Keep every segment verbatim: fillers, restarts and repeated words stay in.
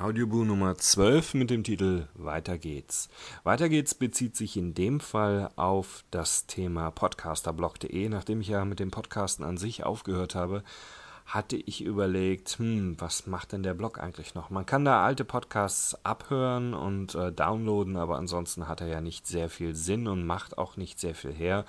Audioboo Nummer zwölf mit dem Titel Weiter geht's. Weiter geht's bezieht sich in dem Fall auf das Thema podcasterblog punkt de. Nachdem ich ja mit dem Podcasten an sich aufgehört habe, hatte ich überlegt, hm, was macht denn der Blog eigentlich noch? Man kann da alte Podcasts abhören und äh, downloaden, aber ansonsten hat er ja nicht sehr viel Sinn und macht auch nicht sehr viel her.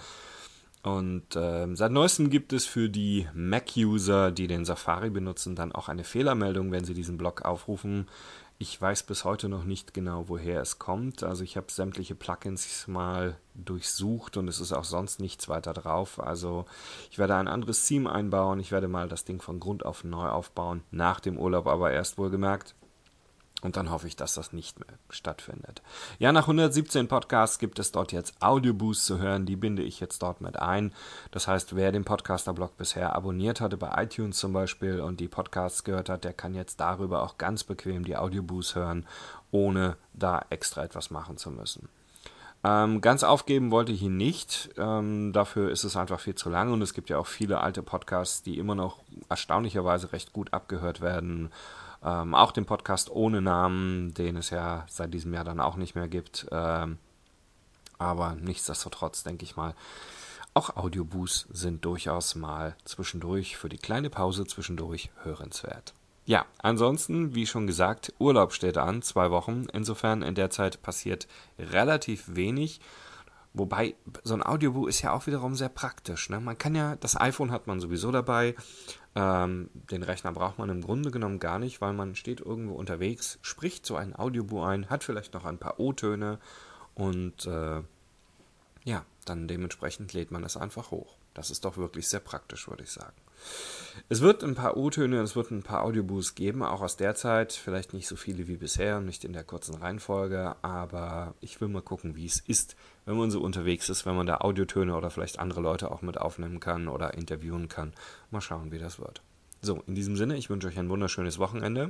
Und äh, seit neuestem gibt es für die Mac-User, die den Safari benutzen, dann auch eine Fehlermeldung, wenn sie diesen Blog aufrufen. Ich weiß bis heute noch nicht genau, woher es kommt. Also ich habe sämtliche Plugins mal durchsucht und es ist auch sonst nichts weiter drauf. Also ich werde ein anderes Theme einbauen. Ich werde mal das Ding von Grund auf neu aufbauen. Nach dem Urlaub aber erst wohlgemerkt. Und dann hoffe ich, dass das nicht mehr stattfindet. Ja, nach hundertsiebzehn Podcasts gibt es dort jetzt Audioboos zu hören. Die binde ich jetzt dort mit ein. Das heißt, wer den Podcaster-Blog bisher abonniert hatte, bei iTunes zum Beispiel, und die Podcasts gehört hat, der kann jetzt darüber auch ganz bequem die Audioboos hören, ohne da extra etwas machen zu müssen. Ähm, ganz aufgeben wollte ich ihn nicht. Ähm, dafür ist es einfach viel zu lang. Und es gibt ja auch viele alte Podcasts, die immer noch erstaunlicherweise recht gut abgehört werden. Ähm, auch den Podcast ohne Namen, den es ja seit diesem Jahr dann auch nicht mehr gibt. Ähm, aber nichtsdestotrotz denke ich mal, auch Audioboos sind durchaus mal zwischendurch, für die kleine Pause zwischendurch, hörenswert. Ja, ansonsten, wie schon gesagt, Urlaub steht an, zwei Wochen. Insofern in der Zeit passiert relativ wenig. Wobei, so ein Audioboo ist ja auch wiederum sehr praktisch. Ne? Man kann ja, das iPhone hat man sowieso dabei. Ähm, den Rechner braucht man im Grunde genommen gar nicht, weil man steht irgendwo unterwegs, spricht so ein Audioboo ein, hat vielleicht noch ein paar O-Töne und äh, ja, dann dementsprechend lädt man es einfach hoch. Das ist doch wirklich sehr praktisch, würde ich sagen. Es wird ein paar O-Töne, es wird ein paar Audioboos geben, auch aus der Zeit. Vielleicht nicht so viele wie bisher, nicht in der kurzen Reihenfolge, aber ich will mal gucken, wie es ist, wenn man so unterwegs ist, wenn man da Audiotöne oder vielleicht andere Leute auch mit aufnehmen kann oder interviewen kann. Mal schauen, wie das wird. So, in diesem Sinne, ich wünsche euch ein wunderschönes Wochenende,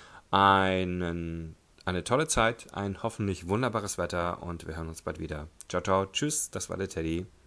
einen, eine tolle Zeit, ein hoffentlich wunderbares Wetter und wir hören uns bald wieder. Ciao, ciao, tschüss, das war der Teddy.